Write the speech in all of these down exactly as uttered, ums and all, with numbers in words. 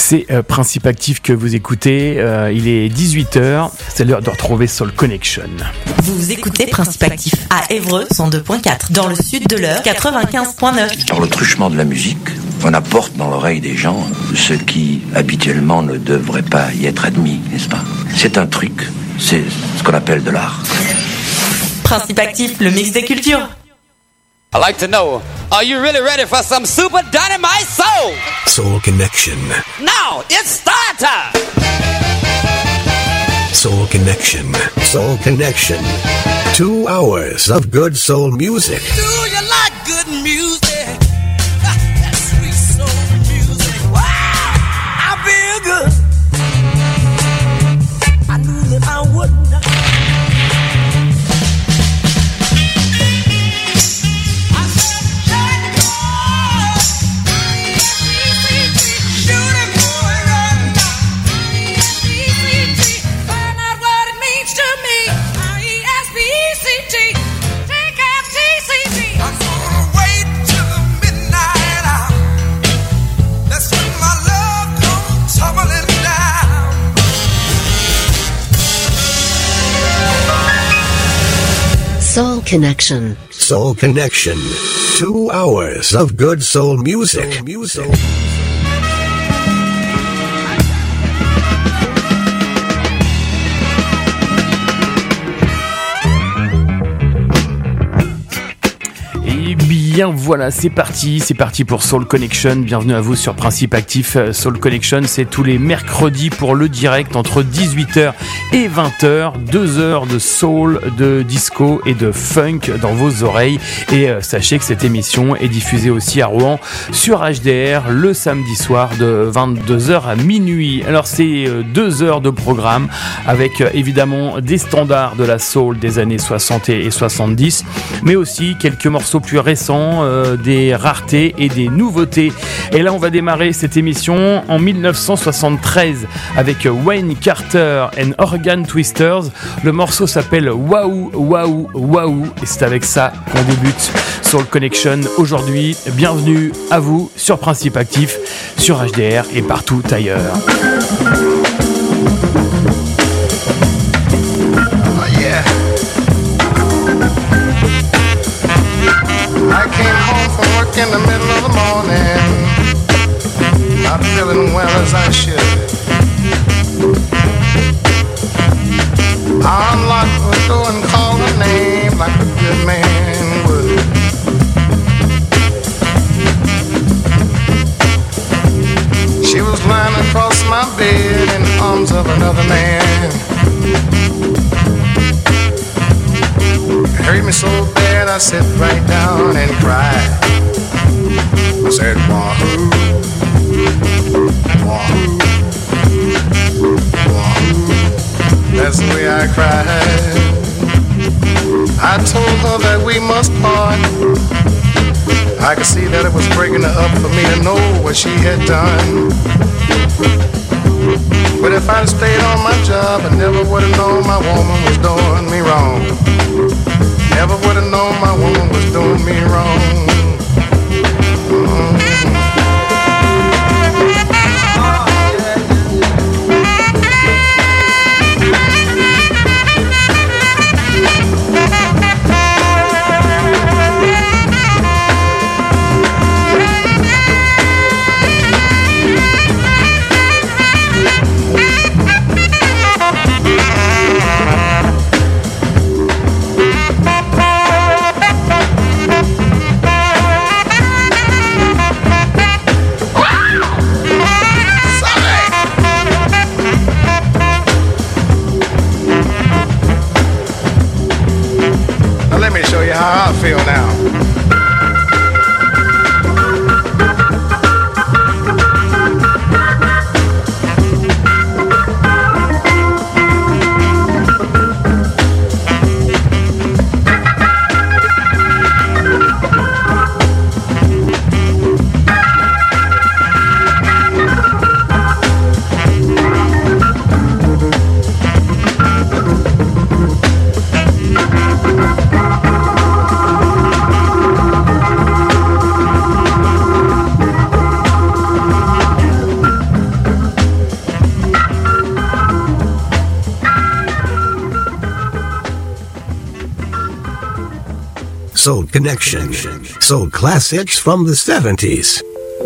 C'est euh, Principe Actif que vous écoutez, euh, il est dix-huit heures, c'est l'heure de retrouver Soul Connection. Vous écoutez Principe Actif à Évreux cent deux virgule quatre, dans le sud de l'Eure quatre-vingt-quinze virgule neuf. Dans le truchement de la musique, on apporte dans l'oreille des gens ce qui habituellement ne devrait pas y être admis, n'est-ce pas? C'est un truc, c'est ce qu'on appelle de l'art. Principe Actif, le mix des cultures. I'd like to know, are you really ready for some super dynamite soul? Soul Connection. Now, it's start time! Soul Connection. Soul Connection. Two hours of good soul music. Do you like good music? That sweet soul music. Wow! I feel good. I knew that I would not. Soul Connection. Soul Connection. Two hours of good soul music. Soul music. Et bien voilà, c'est parti, c'est parti pour Soul Connection. Bienvenue à vous sur Principe Actif. Soul Connection, c'est tous les mercredis pour le direct entre dix-huit heures et vingt heures. Deux heures de soul, de disco et de funk dans vos oreilles. Et euh, sachez que cette émission est diffusée aussi à Rouen sur H D R le samedi soir de vingt-deux heures à minuit. Alors c'est euh, deux heures de programme avec euh, évidemment des standards de la soul des années soixante et soixante-dix, mais aussi quelques morceaux plus récents, euh, des raretés et des nouveautés. Et là on va démarrer cette émission en dix-neuf cent soixante-treize avec Wayne Carter and Organ Twisters. Le morceau s'appelle Waouh Waouh Waouh et c'est avec ça qu'on débute Soul Connection aujourd'hui. Bienvenue à vous sur Principe Actif, sur H D R et partout ailleurs. I came home from work in the middle of the morning, not feeling well as I should. I unlocked the door and called her name like a good man would. She was lying across my bed in the arms of another man. It hurt me so bad I sat right down and cried. I said, wahoo, wahoo, wahoo. That's the way I cried. I told her that we must part. I could see that it was breaking her up for me to know what she had done. But if I'd stayed on my job, I never would have known my woman was doing me wrong. Never would have known my woman was doing me wrong. Mm-hmm. How I feel now. Soul Connection. Soul classics from the seventies.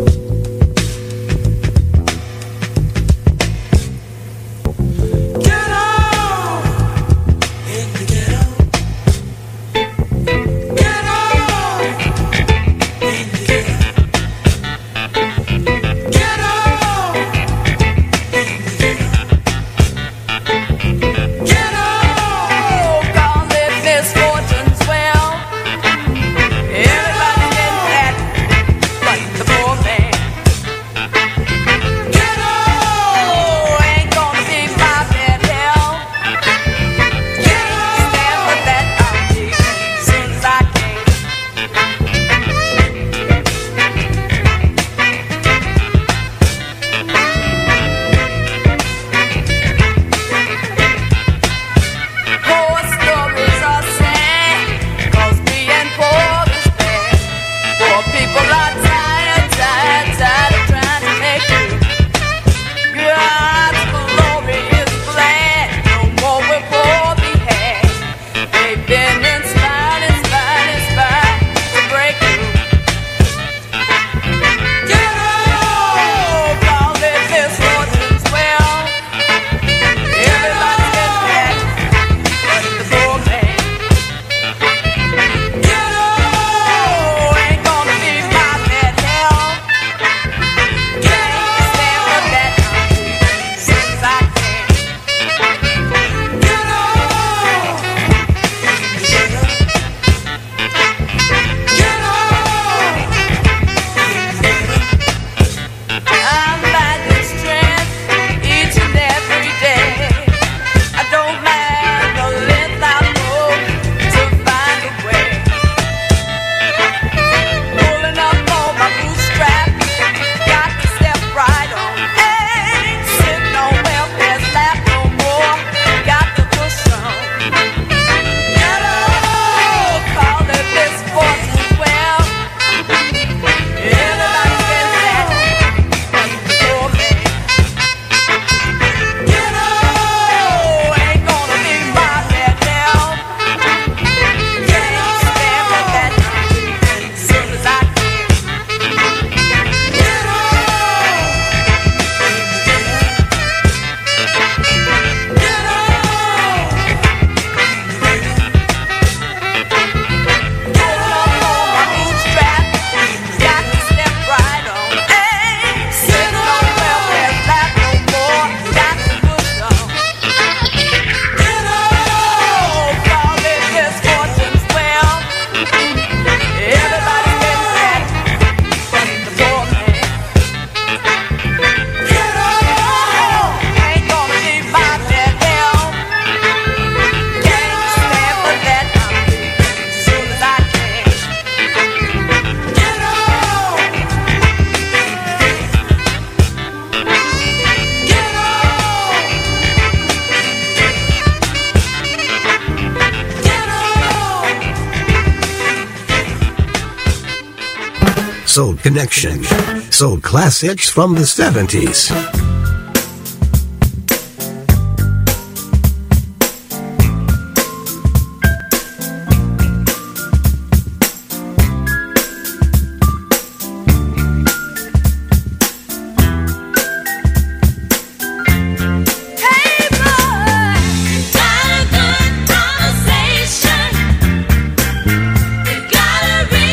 Soul Connection. Soul classics from the seventies.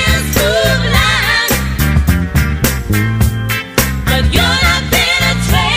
But you're not being a trade.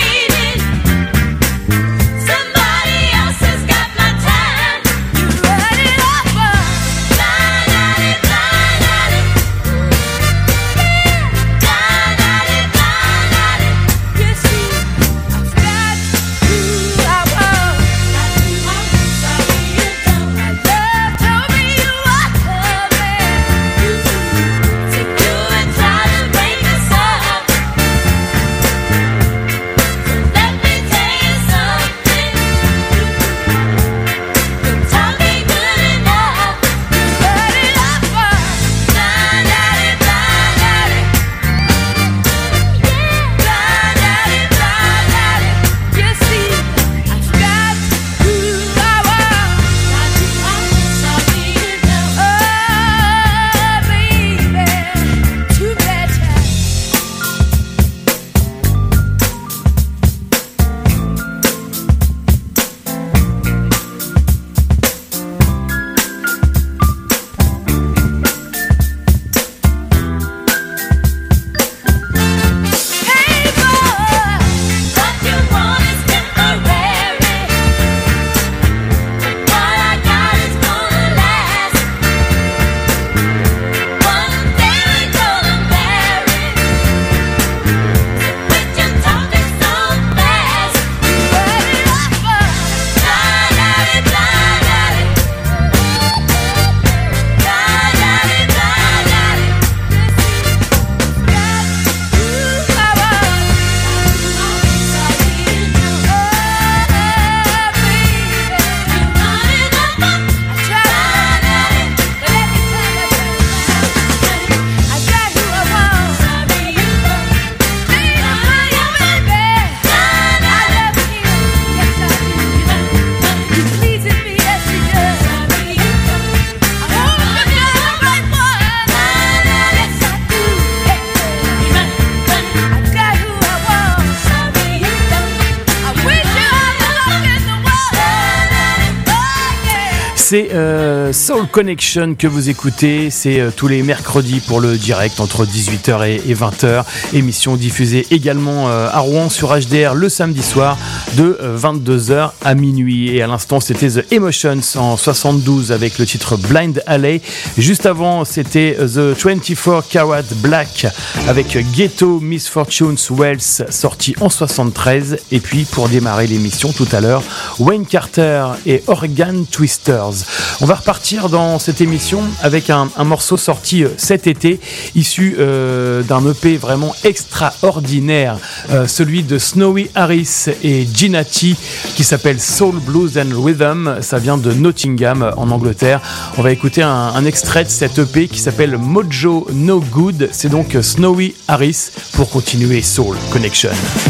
C'est euh, Soul Connection que vous écoutez, c'est euh, tous les mercredis pour le direct entre dix-huit heures et, et vingt heures. Émission diffusée également euh, à Rouen sur H D R le samedi soir de euh, vingt-deux heures à minuit. Et à l'instant, c'était The Emotions en soixante-douze avec le titre Blind Alley. Juste avant, c'était The vingt-quatre Karat Black avec Ghetto Misfortunes Wells sorti en soixante-treize. Et puis pour démarrer l'émission tout à l'heure, Wayne Carter et Organ Twisters. On va repartir dans cette émission avec un, un morceau sorti cet été, issu euh, d'un E P vraiment extraordinaire, euh, celui de Snowy Harris et Ginati, qui s'appelle Soul Blues and Rhythm. Ça vient de Nottingham en Angleterre. On va écouter un, un extrait de cette E P qui s'appelle Mojo No Good. C'est donc Snowy Harris pour continuer Soul Connection.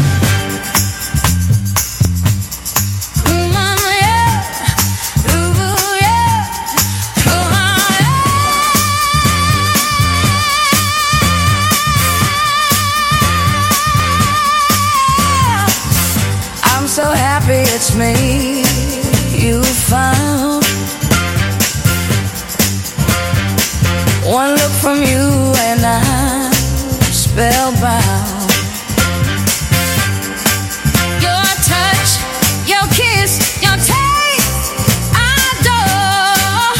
It's me you found. One look from you and I'm spellbound. Your touch, your kiss, your taste, I adore.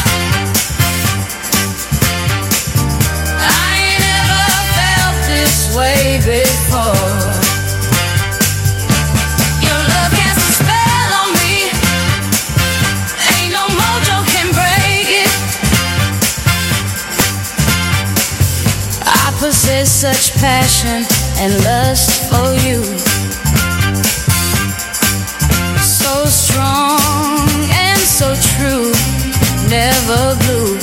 I ain't never felt this way before. Possess such passion and lust for you, so strong and so true, never blue.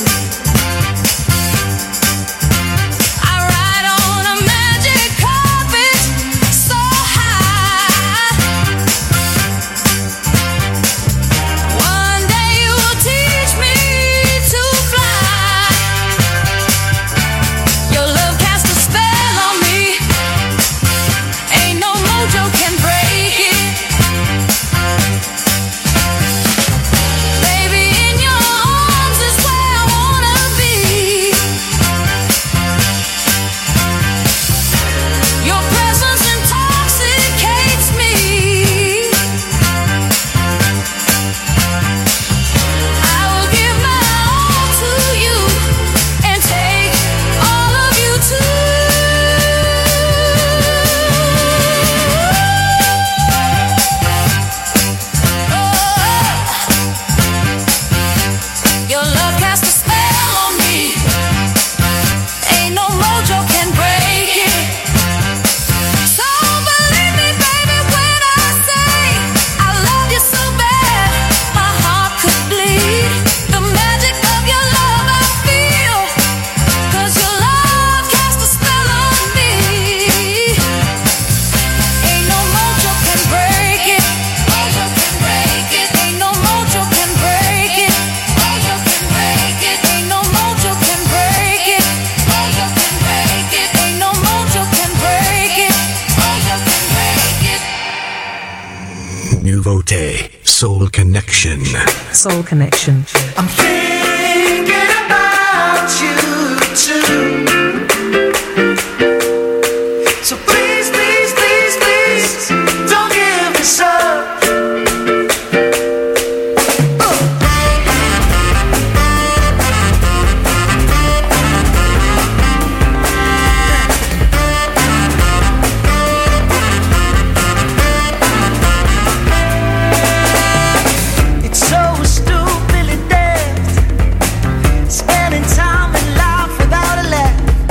I ride on a magic carpet so high. One day you will teach me to fly. Your love can break it. Baby, in your arms is where I wanna be. Your presence intoxicates me. I will give my all to you and take all of you too. Nouveauté, Soul Connection. Soul Connection. I'm thinking about you too. So please, please, please, please, don't give this up. Spending time in life without a laugh.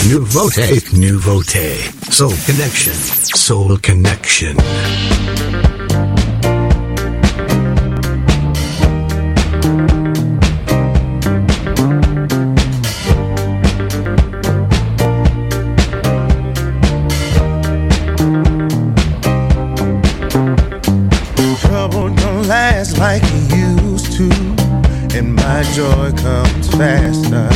Nouveauté, nouveauté. Soul Connection, Soul Connection. Trouble don't last like it used to, and my joy comes faster.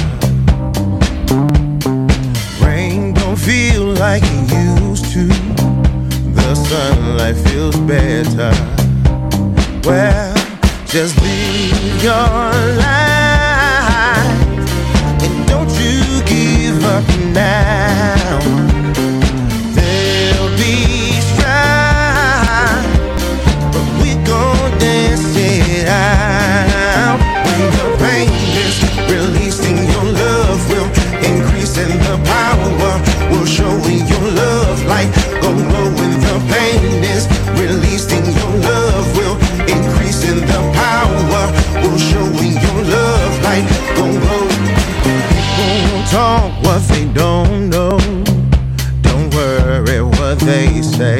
Rain don't feel like it used to, the sunlight feels better. Well, just live your life, and don't you give up now. There'll be strife, but we gon' dance it out. When the pain is released in your love will increase in the power. We'll show in your love light. Go low when the pain is released in your love will increase in the power. We'll show in your love light. Go low. People won't talk what they don't know. Don't worry what they say.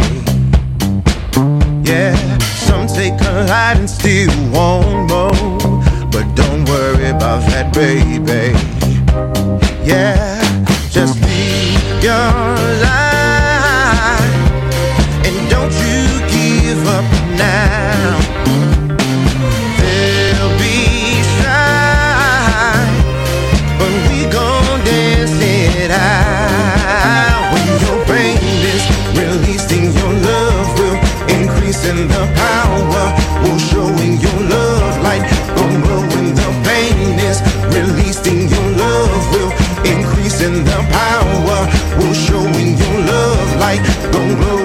Yeah, some take a lot and still want more, but don't worry about that, baby. Yeah, just live your life, and don't you give up now. There'll be strife, but we gon' dance it out. When your pain is released in your love will increase in the power. We'll show in your love light. Go low when the pain is released in your love will increase in the power. We'll show in your love light. Go low.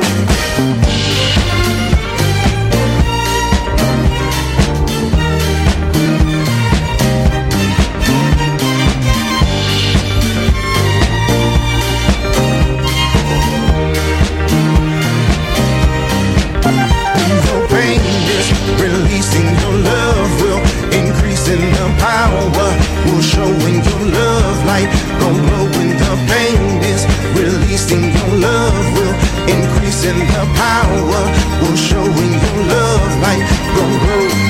Your pain is releasing your love will increase in the power. We'll show in your love light. Go low when the pain is releasing your love will increase in the power. We'll show in your love light. Go low.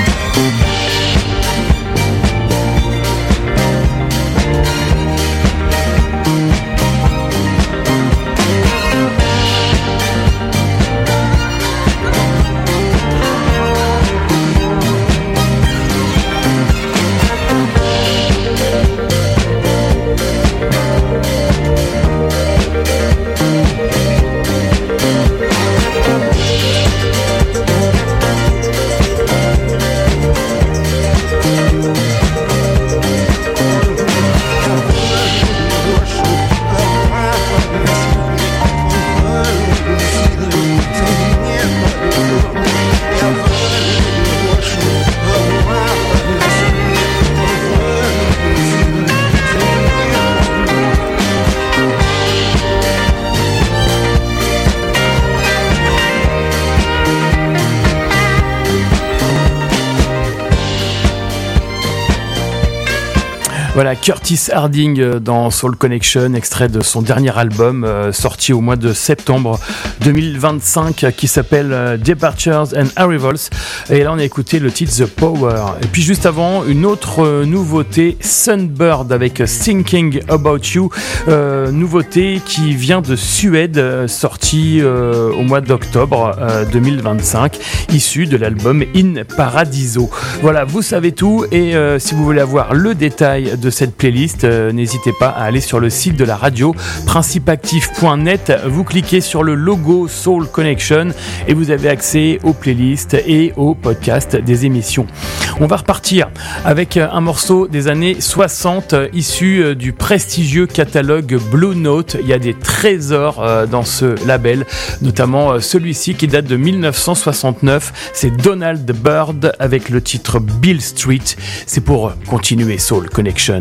Voilà, Curtis Harding dans Soul Connection, extrait de son dernier album euh, sorti au mois de septembre deux mille vingt-cinq qui s'appelle euh, Departures and Arrivals. Et là, on a écouté le titre The Power. Et puis juste avant, une autre euh, nouveauté, Sunbird avec Thinking About You. Euh, nouveauté qui vient de Suède, euh, sortie euh, au mois d'octobre euh, deux mille vingt-cinq, issue de l'album In Paradiso. Voilà, vous savez tout. Et euh, si vous voulez avoir le détail de cette playlist, euh, n'hésitez pas à aller sur le site de la radio principe actif point net. Vous cliquez sur le logo Soul Connection et vous avez accès aux playlists et aux podcasts des émissions. On va repartir avec un morceau des années soixante issu du prestigieux catalogue Blue Note. Il y a des trésors euh, dans ce label, notamment euh, celui-ci qui date de dix-neuf cent soixante-neuf. C'est Donald Byrd avec le titre Beale Street. C'est pour continuer Soul Connection.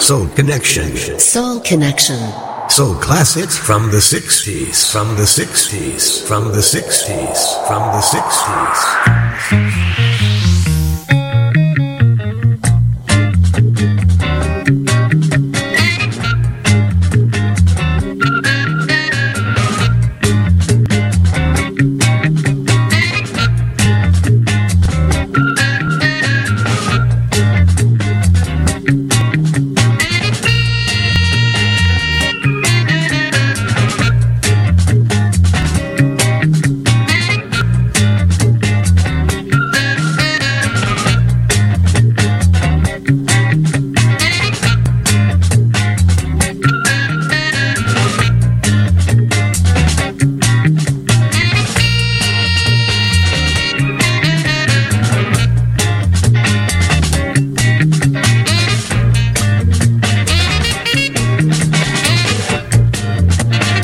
Soul Connection. Soul Connection. Soul classics from the sixties, from the sixties, from the sixties, from the sixties.